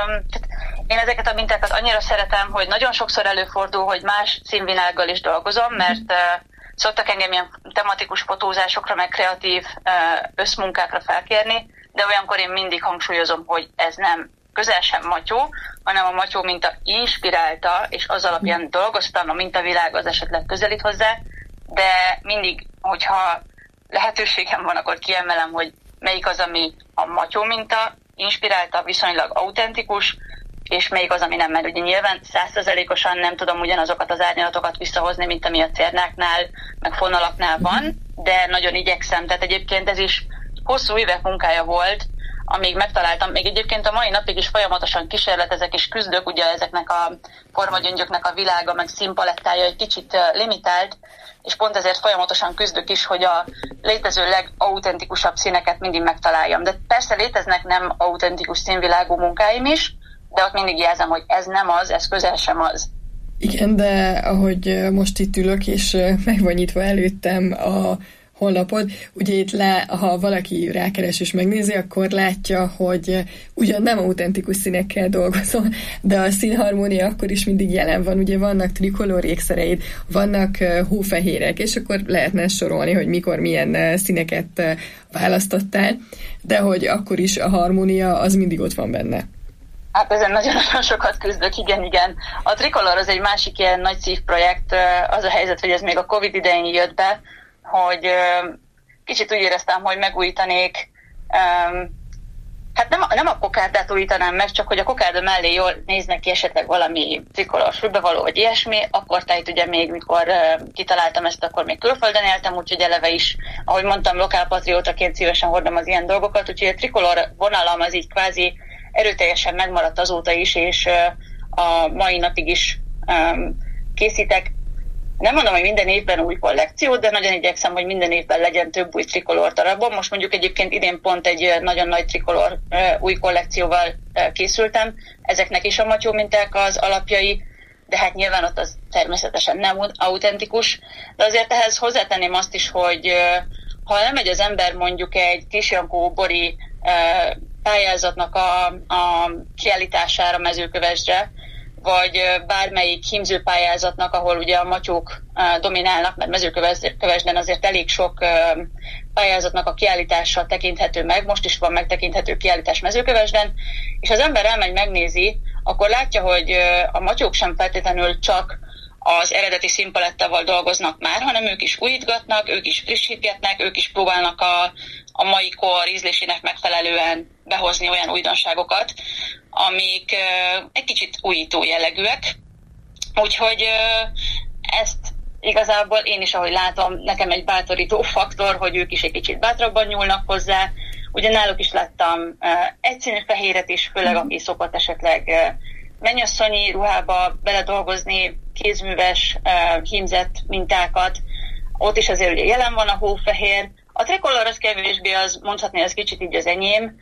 én ezeket a mintákat annyira szeretem, hogy nagyon sokszor előfordul, hogy más színvilággal is dolgozom, mert szoktak engem ilyen tematikus fotózásokra, meg kreatív összmunkákra felkérni, de olyankor én mindig hangsúlyozom, hogy ez nem közel sem matyó, hanem a matyó minta inspirálta, és az alapján dolgoztam, a mintavilág az esetleg közelít hozzá, de mindig, hogyha lehetőségem van, akkor kiemelem, hogy melyik az, ami a matyó minta inspirálta, viszonylag autentikus, és melyik az, ami nem, mert ugye nyilván 100%-osan nem tudom ugyanazokat az árnyalatokat visszahozni, mint ami a cérnáknál, meg fonalaknál van, de nagyon igyekszem, tehát egyébként ez is hosszú évek munkája volt, amíg megtaláltam, még egyébként a mai napig is folyamatosan kísérletezek és küzdök, ugye ezeknek a formagyöngyöknek a világa, meg színpalettája egy kicsit limitált, és pont ezért folyamatosan küzdök is, hogy a létező legautentikusabb színeket mindig megtaláljam. De persze léteznek nem autentikus színvilágú munkáim is, de ott mindig jelzem, hogy ez nem az, ez közel sem az. Igen, de ahogy most itt ülök, és meg van nyitva előttem a honlapod, ugye itt ha valaki rákeres és megnézi, akkor látja, hogy ugyan nem autentikus színekkel dolgozol, de a színharmónia akkor is mindig jelen van. Ugye vannak trikolor ékszereid, vannak hófehérek, és akkor lehetne sorolni, hogy mikor milyen színeket választottál, de hogy akkor is a harmónia az mindig ott van benne. Hát ezen nagyon-nagyon sokat küzdök, igen. A trikolor az egy másik ilyen nagy szívprojekt, az a helyzet, hogy ez még a Covid idején jött be, hogy kicsit úgy éreztem, hogy megújítanék, hát nem a kokárdát újítanám meg, csak hogy a kokárda mellé jól néznek ki esetleg valami trikolor fülbevaló, vagy ilyesmi, akkor tehát ugye még mikor kitaláltam ezt, akkor még külföldön éltem, úgyhogy eleve is, ahogy mondtam, lokálpatriótaként szívesen hordom az ilyen dolgokat, úgyhogy a trikolor vonalam az így kvázi erőteljesen megmaradt azóta is, és a mai napig is készítek. Nem mondom, hogy minden évben új kollekció, de nagyon igyekszem, hogy minden évben legyen több új trikolor darabom. Most mondjuk egyébként idén pont egy nagyon nagy trikolor új kollekcióval készültem. Ezeknek is a matyó minták az alapjai, de hát nyilván ott az természetesen nem autentikus. De azért ehhez hozzátenném azt is, hogy ha nem megy az ember mondjuk egy Kis-Jankó-bori pályázatnak a kiállítására Mezőkövesdre, vagy bármelyik hímzőpályázatnak, ahol ugye a matyók dominálnak, mert Mezőkövesden azért elég sok pályázatnak a kiállítása tekinthető meg, most is van megtekinthető kiállítás Mezőkövesden, és az ember elmegy, megnézi, akkor látja, hogy a matyók sem feltétlenül csak az eredeti színpalettával dolgoznak már, hanem ők is újítgatnak, ők is frissítgetnek, ők is próbálnak a mai kor ízlésének megfelelően behozni olyan újdonságokat, amik egy kicsit újító jellegűek. Úgyhogy ezt igazából én is, ahogy látom, nekem egy bátorító faktor, hogy ők is egy kicsit bátrabban nyúlnak hozzá. Ugye náluk is láttam egyszínű fehéret is, főleg aki szokott esetleg mennyasszonyi ruhába beledolgozni, kézműves, hímzett mintákat. Ott is azért ugye jelen van a hófehér. A trikolor az kevésbé, az mondhatni, az kicsit így az enyém,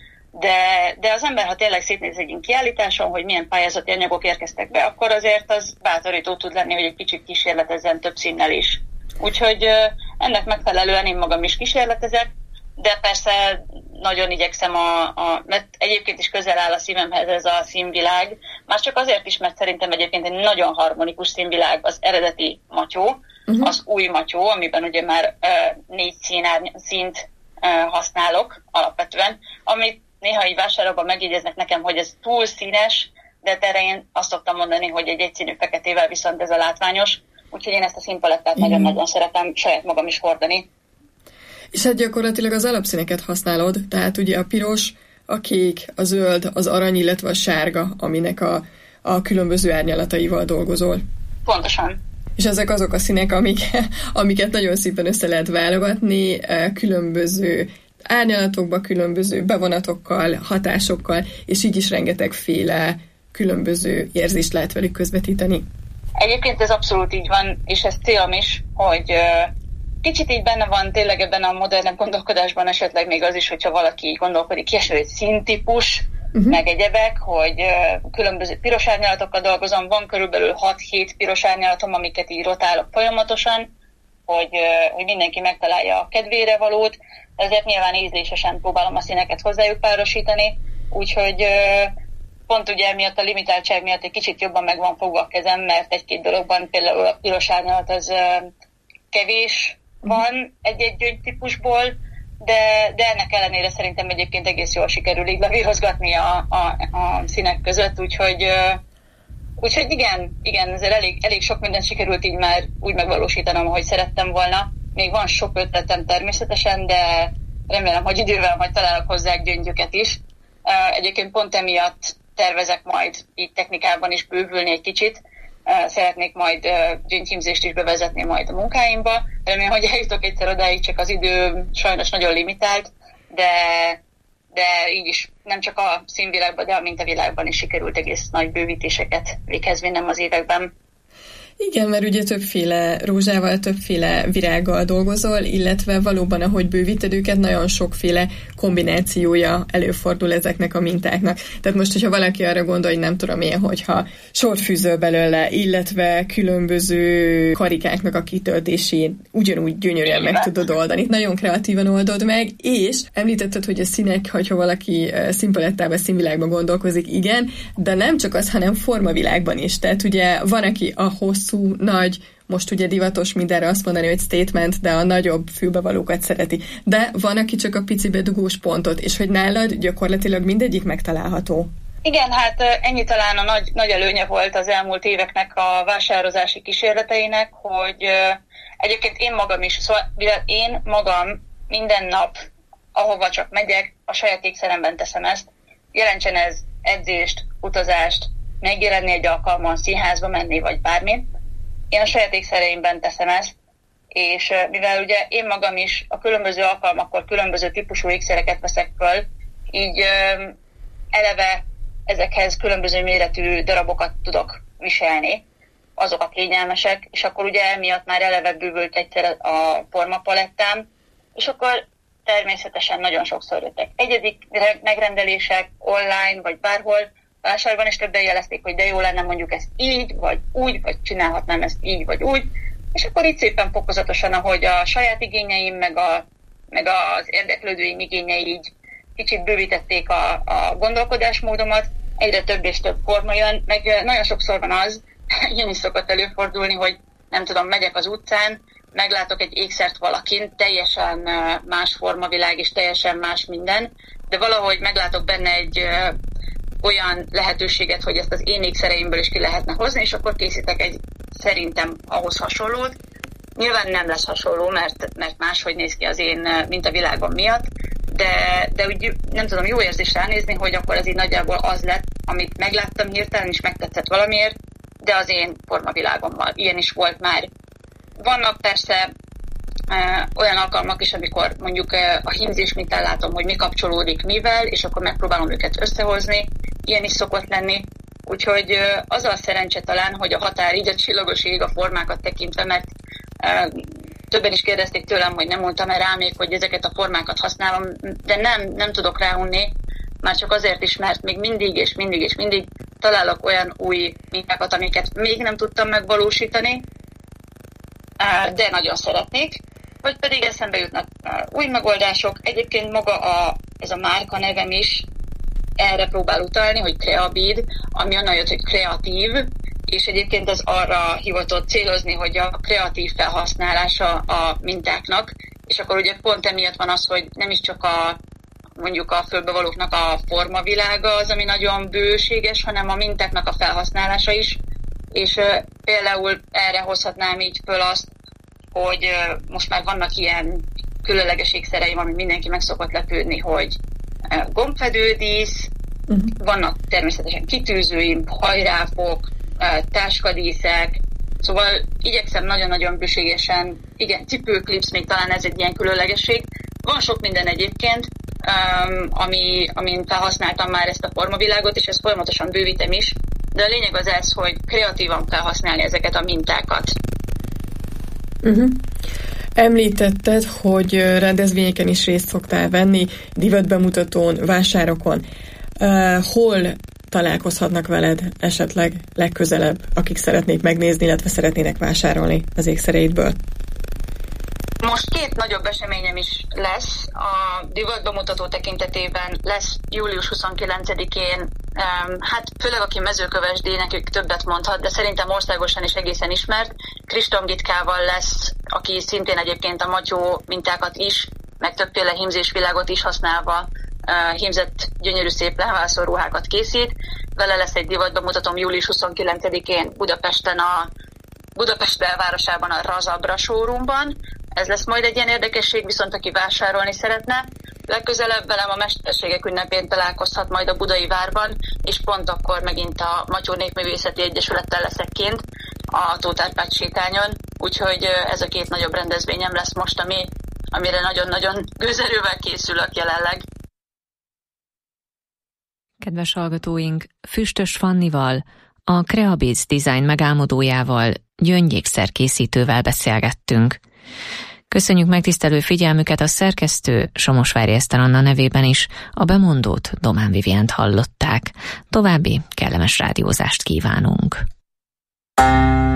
de az ember, ha tényleg szétnéz egy kiállításon, hogy milyen pályázati anyagok érkeztek be, akkor azért az bátorító tud lenni, hogy egy kicsit kísérletezzen több színnel is. Úgyhogy ennek megfelelően én magam is kísérletezek, de persze nagyon igyekszem, mert egyébként is közel áll a szívemhez ez a színvilág, már csak azért is, mert szerintem egyébként egy nagyon harmonikus színvilág az eredeti matyó, az új matyó, amiben ugye már 4 színt használok alapvetően, amit néha így vásárolban megjegyeznek nekem, hogy ez túl színes, de erre én azt szoktam mondani, hogy egy egyszínű feketével viszont ez a látványos, úgyhogy én ezt a színpalettát nagyon-nagyon szeretem saját magam is hordani. És hát gyakorlatilag az alapszíneket használod, tehát ugye a piros, a kék, a zöld, az arany, illetve a sárga, aminek a különböző árnyalataival dolgozol. Pontosan. És ezek azok a színek, amiket nagyon szépen össze lehet válogatni, különböző árnyalatokba, különböző bevonatokkal, hatásokkal, és így is rengetegféle különböző érzést lehet velük közvetíteni. Egyébként ez abszolút így van, és ez célom is, hogy kicsit így benne van tényleg ebben a modernebb gondolkodásban esetleg még az is, hogyha valaki gondolkodik, kieső egy színtípus, meg egyebek, hogy különböző piros árnyalatokkal dolgozom, van körülbelül 6-7 piros árnyalatom, amiket így rotálok folyamatosan, hogy mindenki megtalálja a kedvére valót, de ezért nyilván ízlésesen próbálom a színeket hozzájuk párosítani, úgyhogy pont ugye miatt a limitáltság miatt egy kicsit jobban meg van fogva a kezem, mert egy-két dologban például a piros árnyalat az kevés van egy-egy gyöngytípusból, de ennek ellenére szerintem egyébként egész jól sikerül így lavírozgatni a színek között, úgyhogy igen, ezért elég sok mindent sikerült így már úgy megvalósítanom, ahogy szerettem volna. Még van sok ötletem természetesen, de remélem, hogy idővel majd találok hozzá gyöngyöket is. Egyébként pont emiatt tervezek majd így technikában is bővülni egy kicsit. Szeretnék majd gyöngyhímzést is bevezetni majd a munkáimba. Remélem, hogy eljutok egyszer odáig, csak az idő sajnos nagyon limitált, de így is nem csak a színvilágban, de a mintavilágban is sikerült egész nagy bővítéseket véghez vinnem az években. Igen, mert ugye többféle rózsával, többféle virággal dolgozol, illetve valóban, ahogy bővíted őket, nagyon sokféle kombinációja előfordul ezeknek a mintáknak. Tehát most, hogyha valaki arra gondol, hogy nem tudom én, hogyha sort fűzöl belőle, illetve különböző karikáknak a kitöltését ugyanúgy gyönyörűen meg tudod oldani. Nagyon kreatívan oldod meg, és említetted, hogy a színek, ha valaki színpalettában, színvilágban gondolkozik, igen, de nem csak az, hanem formavilágban is. Tehát ugye van, aki a hosszú, nagy, most ugye divatos mindenre azt mondani, hogy statement, de a nagyobb fülbevalókat szereti. De van, aki csak a picibe dugós pontot, és hogy nálad gyakorlatilag mindegyik megtalálható. Igen, hát ennyi talán a nagy előnye volt az elmúlt éveknek a vásározási kísérleteinek, hogy egyébként én magam is, szóval én magam minden nap, ahova csak megyek, a saját ékszeremben teszem ezt. Jelentsen ez edzést, utazást, megjelenni egy alkalmon, színházba menni, vagy bármi. Én a saját ékszereimben teszem ezt, és mivel ugye én magam is a különböző alkalmakkor különböző típusú ékszereket veszek föl, így eleve ezekhez különböző méretű darabokat tudok viselni, azok a kényelmesek, és akkor ugye emiatt már eleve bővült egyszer a formapalettám, és akkor természetesen nagyon sokszor jöttek egyedi megrendelések online, vagy bárhol, vásárban is többen jelezték, hogy de jó lenne mondjuk ezt így, vagy úgy, vagy csinálhatnám ezt így, vagy úgy, és akkor itt szépen fokozatosan, ahogy a saját igényeim, meg az érdeklődőim igényei így kicsit bővítették a gondolkodásmódomat, egyre több és több forma jön, meg nagyon sokszor van az, ilyen is szokott előfordulni, hogy nem tudom, megyek az utcán, meglátok egy ékszert valakin, teljesen más formavilág és teljesen más minden, de valahogy meglátok benne egy olyan lehetőséget, hogy ezt az én ékszereimből is ki lehetne hozni, és akkor készítek egy szerintem ahhoz hasonlót. Nyilván nem lesz hasonló, mert máshogy néz ki az én mintavilágom miatt, de úgy nem tudom, jó érzés ránézni, hogy akkor ez így nagyjából az lett, amit megláttam hirtelen, és megtetszett valamiért, de az én formavilágommal. Ilyen is volt már. Vannak persze olyan alkalmak is, amikor mondjuk a hímzés mintán látom, hogy mi kapcsolódik mivel, és akkor megpróbálom őket összehozni. Ilyen is szokott lenni. Úgyhogy az a szerencse talán, hogy a határ így a csillagos ég a formákat tekintve, mert többen is kérdezték tőlem, hogy nem mondtam rá még, hogy ezeket a formákat használom, de nem tudok ráunni, már csak azért is, mert még mindig találok olyan új mintákat, amiket még nem tudtam megvalósítani, de nagyon szeretnék, vagy pedig eszembe jutnak új megoldások. Egyébként maga ez a márka nevem is erre próbál utalni, hogy Creabid, ami onnan jött, hogy kreatív, és egyébként ez arra hivatott célozni, hogy a kreatív felhasználása a mintáknak, és akkor ugye pont emiatt van az, hogy nem is csak mondjuk a fölbevalóknak a formavilága az, ami nagyon bőséges, hanem a mintáknak a felhasználása is, és például erre hozhatnám így föl azt, hogy most már vannak ilyen különleges ékszereim, ami mindenki meg szokott lepődni, hogy gombfedődísz, vannak természetesen kitűzőim, hajráfok, táskadíszek, szóval igyekszem nagyon-nagyon bőségesen, igen, cipőklipsz, még talán ez egy ilyen különlegesség. Van sok minden egyébként, amin felhasználtam már ezt a formavilágot, és ezt folyamatosan bővítem is, de a lényeg az ez, hogy kreatívan felhasználni ezeket a mintákat. Említetted, hogy rendezvényeken is részt szoktál venni, divatbemutatón, vásárokon. Hol találkozhatnak veled esetleg legközelebb, akik szeretnék megnézni, illetve szeretnének vásárolni az ékszereidből? Most 2 nagyobb eseményem is lesz. A divatbemutató tekintetében lesz július 29-én, hát főleg aki mezőkövesdi, nekük többet mondhat, de szerintem országosan is egészen ismert. Kriston Gitkával lesz aki szintén egyébként a matyó mintákat is, meg többféle hímzésvilágot is használva hímzett gyönyörű szép levászó ruhákat készít. Vele lesz egy divatbemutatom július 29-én Budapesten, a Budapest belvárosában, a Razabra showroomban. Ez lesz majd egy ilyen érdekesség, viszont aki vásárolni szeretne, legközelebb velem a Mesterségek ünnepén találkozhat majd a Budai Várban, és pont akkor megint a Matyó Népművészeti Egyesülettel leszek kint a Tóth Árpád sétányon, úgyhogy ez a két nagyobb rendezvényem lesz most, amire nagyon-nagyon gőzerővel készülök jelenleg. Kedves hallgatóink, Füstös Fannival, a Creabiz Design megálmodójával, gyöngyékszerkészítővel beszélgettünk. Köszönjük megtisztelő figyelmüket, a szerkesztő Somosvári Eszter Anna nevében is, a bemondót Domán Vivient hallották. További kellemes rádiózást kívánunk.